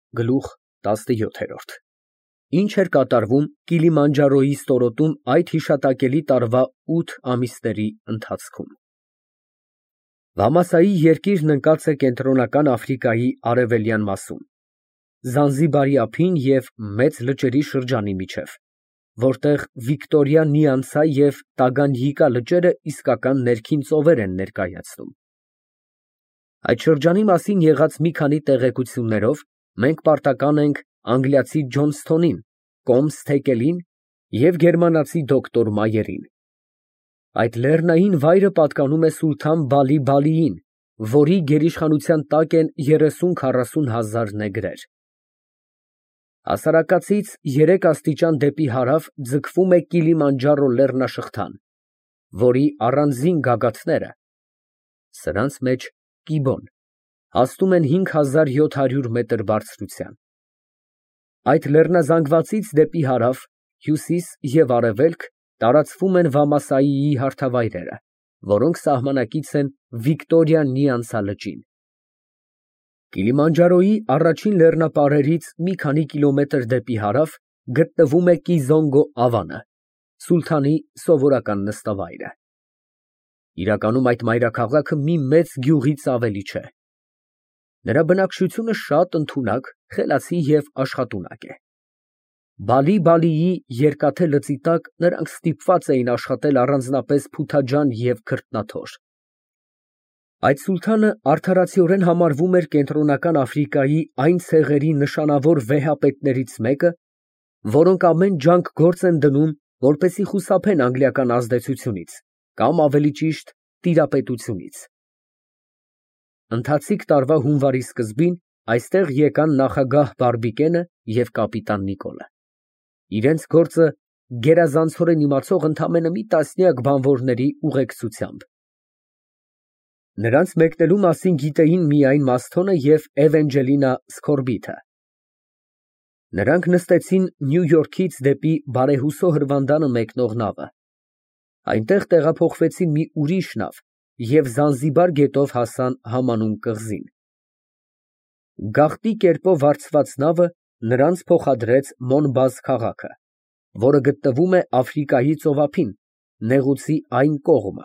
Գլուխ 17։ Ինչ էր կատարվում Կիլիմանջարոյի ստորոտում այդ հիշատակելի տարվա 8 ամիսների ընթացքում։ Վամասայի երկիրն ընկած է Կենտրոնական Աֆրիկայի արևելյան մասում, Զանզիբարի ափին և Մեծ լճերի շրջանի միջև, որտեղ Վիկտորիա Նյանսա և Տագանյիկա լճերը իսկական ներքին ծովեր են ներկայացնում։ Այդ շրջանի մասին եղած մի քանի տեղեկություններով մենք պարտական ենք անգլիացի Ջոնսթոնին, կոմս Թեկելին և գերմանացի դոկտոր Մայերին։ Այդ լեռնային վայրը պատկանում է սուլթան Բալի֊Բալիին, որի գերիշխանության տակ են 30-40 հազար նեգրեր։ Հասարակածից 3 աստիճան դեպի հարավ ձգվում է Կիլիմանջարո լեռնաշղթան, որի առանձին գագաթները (սրանց մեջ Կիբոն) հասնում են 5700 մետր բարձրության։ Այդ լեռնազանգվածից դեպի հարավ, հյուսիս և արևելք տարածվում են Վամասայիի հարթավայրերը, որոնք սահմանակից են Վիկտորիա Նյանսա լճին։ Կիլիմանջարոյի առաջին լեռնապարերից մի քանի կիլոմետր դեպի հարավ գտնվում է Կիզոնգո ավանը, սուլթանի սովորական նստավայրը։ Իրականում այդ մայրաքաղաքը մի մեծ գյուղից ավելի չէ։ Նրա բնակչությունը շատ ընդունակ, խելացի և աշխատունակ է։ Բալի֊Բալիի երկաթե լծի տակ նրանք ստիպված էին աշխատել առանձնապես փութաջան և քրտնաթոր։ Այդ սուլթանը արդարացիորեն համարվում էր Կենտրոնական Աֆրիկայի այն ցեղերի նշանավոր վեհապետներից մեկը, որոնք ամեն ջանք գործ են դնում, որպեսզի խուսափեն անգլիական ազդեցությունից, կամ ավելի ճիշտ տիրապետությունից։ Ընթացիկ տարվա հունվարի սկզբին այստեղ եկան նախագահ Բարբիկենը և կապիտան Նիկոլը։ Իրենց գործը գերազանցորեն իմացող ընդամենը մի տասնյակ բանվորների ուղեկցությամբ։ Նրանց մեկնելու մասին գիտեին միայն Մասթոնը և Էվենջելինա Սքորբիթը։ Նրանք նստեցին Նյու Յորքից դեպի բարեհուսո հրվանդանը մեկնող նավը, այնտեղ տեղափոխվեցին մի ուրիշ նավ և Զանզիբար գետով հասան համանուն կղզին։ Գաղտնի կերպով վարձված նավը նրանց փոխադրեց Մոնբազ քաղաքը, որը գտնվում է Աֆրիկայի ծովափին, նեղուցի այն կողմը։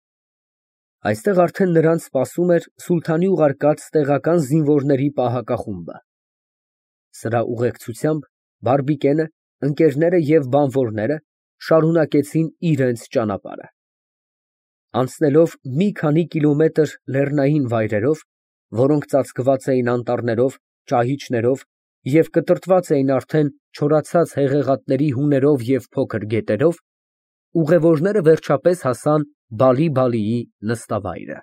Այստեղ արդեն նրանց սպասում էր սուլթանի ուղարկած տեղական զինվորների պահակախումբը։ Սրա ուղեկցությամբ Բարբիկենը, ընկերները և բանվորները շարունակեցին իրենց ճանապարհը։ Անցնելով մի քանի կիլոմետր լեռնային վայրերով, որոնք ծածկված էին անտառներով, ճահիճներով և կտրտված էին արդեն չորացած հեղեղատների հուներով և փոքր գետերով, ուղևորները վերջապես հասան Բալի֊Բալիի նստավայրը։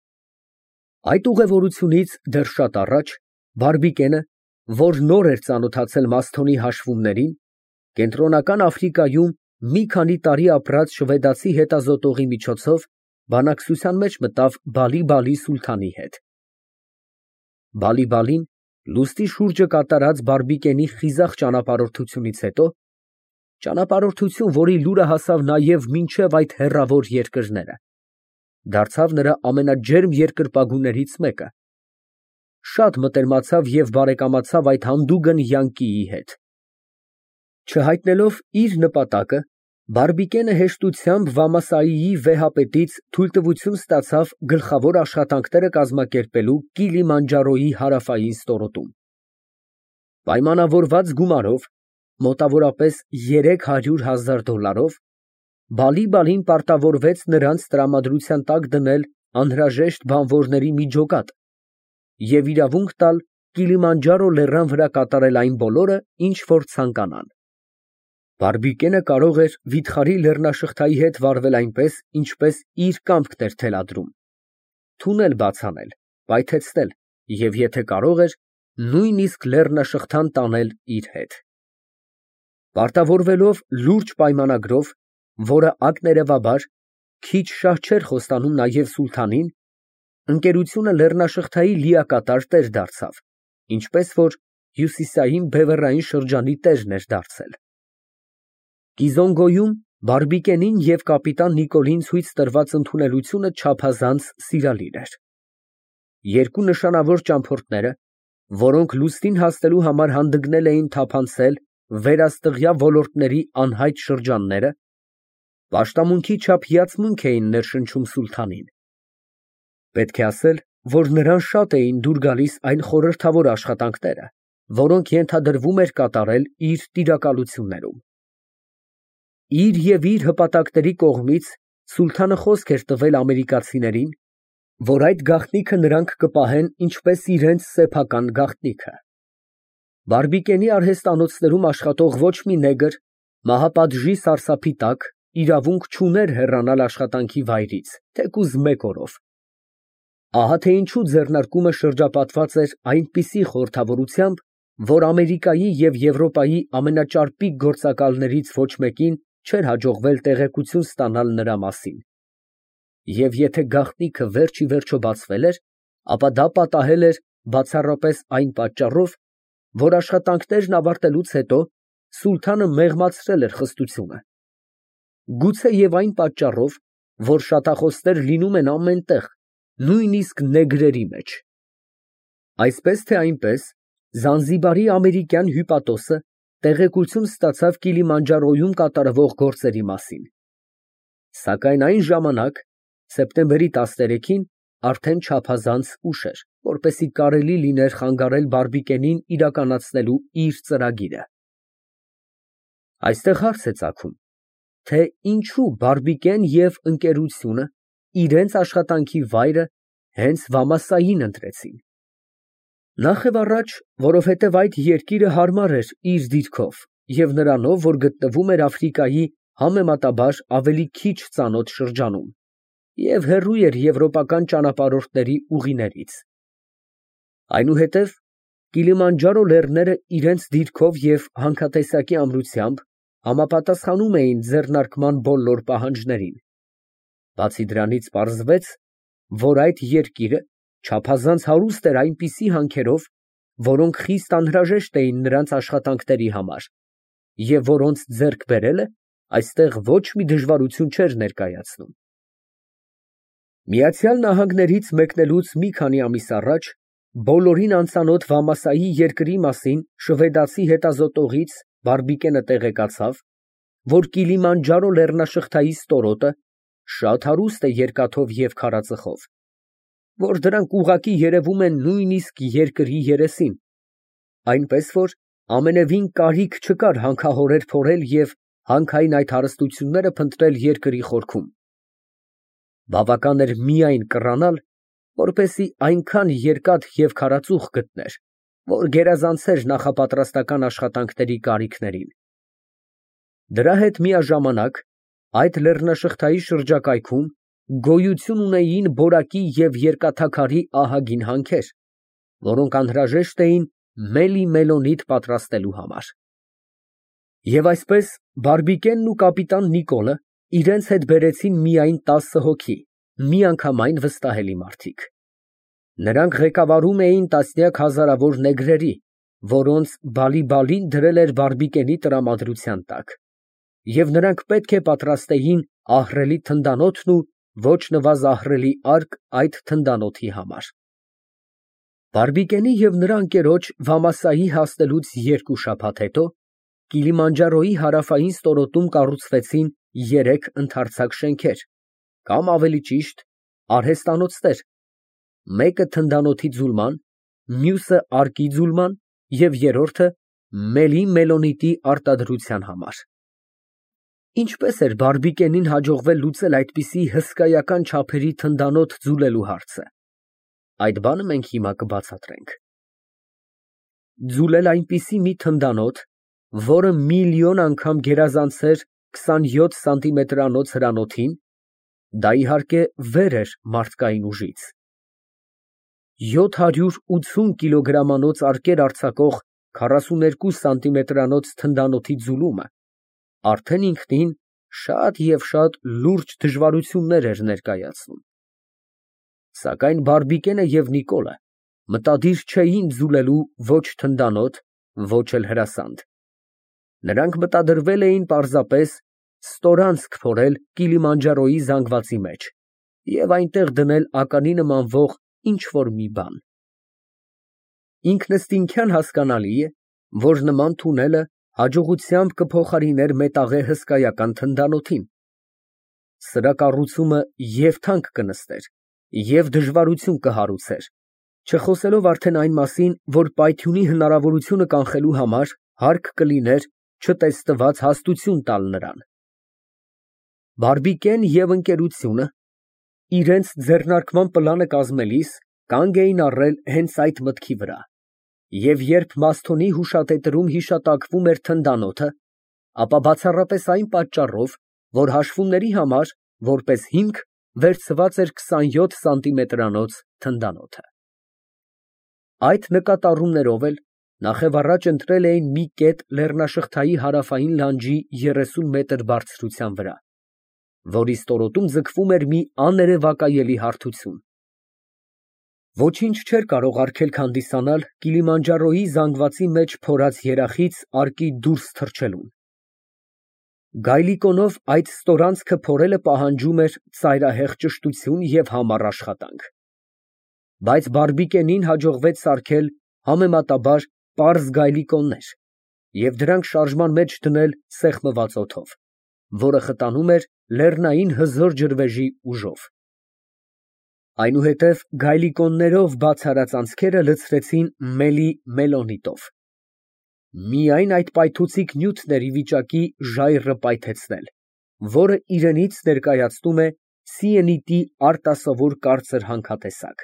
Այդ ուղևորությունից դեռ շատ առաջ Բարբիկենը, որ նոր էր ծանոթացել Մասթոնի հաշվումներին, Կենտրոնական Աֆրիկայում մի քանի տարի ապրած շվեդացի հետազոտողի միջոցով բանակցության մեջ մտավ Բալի֊Բալի սուլթանի հետ։ Բալի֊Բալին լուստի շուրջը կատարած Բարբիկենի խիզախ ճանապարհորդությունից հետո, ճանապարհորդություն, որի լուրը հասավ նաև մինչև այդ հեռավոր երկրները, դարձավ նրա ամենաջերմ երկրպագուներից մեկը, շատ մտերմացավ և բարեկամացավ այդ հանդուգն յանկիի հետ։ Չհայտնելով իր նպատակը, Բարբիկենը հեշտությամբ Վամասայիի վեհապետից թույլտվություն ստացավ գլխավոր աշխատանքները կազմակերպելու Կիլիմանջարոյի հարավային ստորոտում։ Պայմանավորված գումարով, մոտավորապես $300,000, Բալի֊Բալին պարտավորվեց նրանց տրամադրության տակ դնել անհրաժեշտ բանվորների մի ջոկատ և իրավունք տալ Կիլիմանջարո լեռան վրա կատարել այն բոլորը, ինչ որ ցանկանան։ Բարբիկենը կարող էր վիթխարի լեռնաշղթայի հետ վարվել այնպես, ինչպես իր կամքն էր թելադրում, թունել բաց անել, պայթեցնել և, եթե կարող էր, նույնիսկ լեռնաշղթան տանել իր հետ։ Պարտավորվելով լուրջ պայմանագրով, որը ակներևաբար քիչ շահ չէր խոստանում նաև սուլթանին, ընկերությունը լեռնաշղթայի լիակատար տեր դարձավ, ինչպես որ հյուսիսային բևեռային շրջանի տերն էր դարձել։ Կիզոնգոյում Բարբիկենին և կապիտան Նիկոլին ցույց տրված ընդունելությունը չափազանց սիրալիր էր։ Երկու նշանավոր ճամփորդները, որոնք լուսնին հասնելու համար հանդգնել էին թափանցել վերաստղյա ոլորտների անհայտ շրջանները, պաշտամունքի չափ հիացմունք էին ներշնչում սուլթանին։ Պետք է ասել, որ նրան շատ էին դուր գալիս այն խորհրդավոր աշխատանքները, որոնք ենթադրվում էր կատարել իր տիրակալություններում։ Իր և իր հպատակների կողմից սուլթանը խոսք էր տվել ամերիկացիներին, որ այդ գաղտնիքը նրանք կպահեն ինչպես իրենց սեփական գաղտնիքը։ Բարբիկենի արհեստանոցներում աշխատող ոչ մի նեգր մահապատժի սարսափի տակ իրավունք չուներ հեռանալ աշխատանքի վայրից, թեկուզ մեկ օրով։ Ահա թե ինչու ձեռնարկումը շրջապատված էր այնպիսի խորհրդավորությամբ, որ Ամերիկայի և Եվրոպայի ամենաճարպիկ գործակալներից ոչ մեկին չէր հաջողվել տեղեկություն ստանալ նրա մասին։ Եվ եթե գաղտնիքը վերջ ի վերջո բացվել էր, ապա դա պատահել էր բացառապես այն պատճառով, որ աշխատանքներն ավարտելուց հետո սուլթանը մեղմացրել էր խստությունը։ Գուցե և այն պատճառով, որ շատախոսներ լինում են ամեն տեղ, նույնիսկ նեգրերի մեջ։ Այսպես թե այնպես, Զանզիբարի ամերիկյան հյուպատոսը տեղեկություն ստացավ Կիլիմանջարոյում կատարվող գործերի մասին։ Սակայն այն ժամանակ, սեպտեմբերի 13-ին, արդեն չափազանց ուշ էր, որպեսզի կարելի լիներ խանգարել Բարբիկենին իրականացնելու իր ծրագիրը։ Այստեղ հարց է ծագում, թե ինչու Բարբիկեն և ընկերությունը իրենց աշխատանքի վայրը հենց Վամասային ընտրեցին։ Նախ և առաջ, որովհետև այդ երկիրը հարմար էր իր դիրքով և նրանով, որ գտնվում էր Աֆրիկայի համեմատաբար ավելի քիչ ծանոթ շրջանում և հեռու էր եվրոպական ճանապարհորդների ուղիներից։ Այնուհետև Կիլիմանջարո լեռները իրենց դիրքով և հանքատեսակի ամրությամբ համապատասխանում էին ձեռնարկման բոլոր պահանջներին։ Բացի դրանից պարզվեց, որ այդ երկիրը չափազանց հարուստ էր այնպիսի հանքերով, որոնք խիստ անհրաժեշտ էին նրանց աշխատանքների համար, և որոնց ձեռք բերելը այստեղ ոչ մի դժվարություն չէր ներկայացնում։ Միացյալ Նահանգներից մեկնելուց մի քանի ամիս առաջ բոլորին անծանոթ Վամասայի երկրի մասին շվեդացի հետազոտողից Բարբիկենը տեղեկացավ, որ Կիլիմանջարո լեռնաշղթայի ստորոտը շատ հարուստ է երկաթով և քարածխով, որ դրանք ուղղակի երևում են նույնիսկ երկրի երեսին, այնպես որ ամենևին կարիք չկար հանքահորեր փորել և հանքային այդ հարստությունները փնտրել երկրի խորքում։ Բավական էր միայն կռանալ, որպեսզի այնքան երկաթ և քարածուխ գտներ, որ գերազանցեր նախապատրաստական աշխատանքների կարիքներին։ Դրա հետ միաժամանակ այդ լեռնաշղթայի շրջակայքում գոյություն ունեին բորակի և երկաթաքարի ահագին հանքեր, որոնք անհրաժեշտ էին մելի֊մելոնիտ պատրաստելու համար։ Եվ այսպես Բարբիկենն ու կապիտան Նիկոլը իրենց հետ բերեցին միայն 10 հոգի, միանգամայն վստահելի մարդիկ։ Նրանք ղեկավարում էին տասնյակ հազարավոր նեգրերի, որոնց Բալի֊Բալին դրել էր Բարբիկենի տրամադրության տակ, և նրանք պետք է պատրաստեին ահռելի թնդանոթն ու ոչ նվազահռելի արկ այդ թնդանոթի համար։ Բարբիկենի և նրա ընկերոջ Վամասայի հասնելուց 2 շաբաթ հետո Կիլիմանջարոյի հարավային ստորոտում կառուցվեցին 3 ընդարձակ շենքեր, կամ ավելի ճիշտ արհեստանոցներ, մեկը թնդանոթի ձուլման, մյուսը արկի ձուլման և երրորդը մելի֊մելոնիտի արտադրության համար։ Ինչպես էր Բարբիկենին հաջողվել լուծել այդպիսի հսկայական չափերի թնդանոթ ձուլելու հարցը, այդ բանը մենք հիմա կբացատրենք։ Ձուլել այնպիսի մի թնդանոթ, որը միլիոն անգամ գերազանցեր 27 սանտիմետրանոց հրանոթին, դա իհարկե վեր էր մարդկային ուժից։ 780 կիլոգրամանոց արկեր արձակող 42 սանտիմետրանոց թնդանոթի ձուլումը արդեն ինքնին շատ և շատ լուրջ դժվարություններ էր ներկայացնում։ Սակայն Բարբիկենը և Նիկոլը մտադիր չէին ձուլելու ոչ թնդանոթ, ոչ էլ հրասանդ։ Նրանք մտադրվել էին պարզապես ստորանցք փորել Կիլիմանջարոյի զանգվածի մեջ և այնտեղ դնել ականի նմանվող ինչ֊որ մի բան։ Ինքնըստինքյան հասկանալի է, որ նման թունելը հաջողությամբ կփոխարիներ մետաղե հսկայական թնդանոթին։ Սրա կառուցումը և թանկ կնստեր, և դժվարություն կհարուցեր, չխոսելով արդեն այն մասին, որ պայթյունի հնարավորությունը կանխելու համար հարկ կլիներ չտեսնված հաստություն տալ նրան։ Բարբիկեն և ընկերությունը իրենց ձեռնարկման պլանը կազմելիս կանգ էին առել հենց այդ մտքի վրա, և երբ Մասթոնի հուշատետրում հիշատակվում էր թնդանոթը, ապա բացառապես այն պատճառով, որ հաշվումների համար որպես հիմք վերցված էր 27 սանտիմետրանոց թնդանոթը։ Այդ նկատառումներով էլ նախևառաջ ընտրել էին մի կետ լեռնաշղթայի հարավային լանջի 30 մետր բարձրության վրա, որի ստորոտում ձգվում էր մի աներևակայելի հարթություն։ Ոչինչ չէր կարող արգելք հանդիսանալ Կիլիմանջարոյի զանգվածի մեջ փորած երախից արկի դուրս թռչելուն։ Գայլիկոնով այդ ստորանցքը փորելը պահանջում էր ծայրահեղ ճշտություն և համառ աշխատանք։ Բայց Բարբիկենին հաջողվեց սարքել համեմատաբար պարզ գայլիկոններ և դրանք շարժման մեջ դնել սեղմված օդով, որը խտանում էր լեռնային հզոր ջրվեժի ուժով։ Այնուհետև գայլիկոններով բաց արած անցքերը լցրեցին մելի֊մելոնիտով։ Միայն այդ պայթուցիկ նյութն էր ի վիճակի ժայռը պայթեցնել, որը իրենից ներկայացնում է սիենիտի արտասովոր կարծր հանքատեսակ։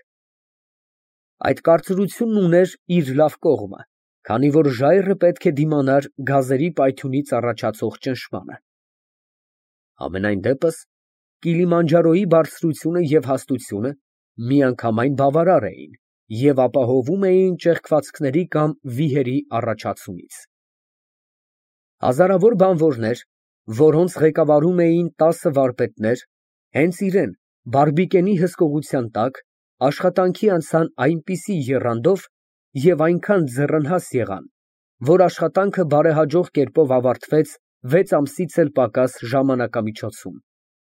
Այդ կարծրությունն ուներ իր լավ կողմը, քանի որ ժայռը պետք է դիմանար գազերի պայթյունից առաջացող ճնշմանը։ Համենայն դեպս, Կիլիմանջարոյի բարձրությունը և հաստությունը միանգամայն բավարար էին և ապահովում էին ճեղքվածքների կամ վիհերի առաջացումից։ Հազարավոր բանվորներ, որոնց ղեկավարում էին 10 վարպետներ, հենց իրեն Բարբիկենի հսկողության տակ աշխատանքի անցան այնպիսի եռանդով և այնքան ձեռնհաս եղան, որ աշխատանքը բարեհաջող կերպով ավարտվեց 6 ամսից էլ պակաս ժամանակամիջոցում։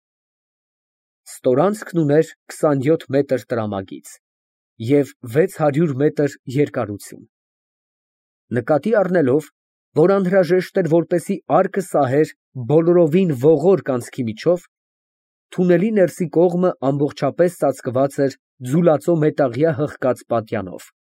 Ստորանցքն ուներ 27 մետր տրամագիծ և 600 մետր երկարություն։ Նկատի առնելով, որ անհրաժեշտ էր, որպեսզի արկը սահեր բոլորովին ողորկ անցքի միջով, թունելի ներսի կողմը ամբողջապես ծածկված էր ձուլածո մետաղյա հղկած պատյանով։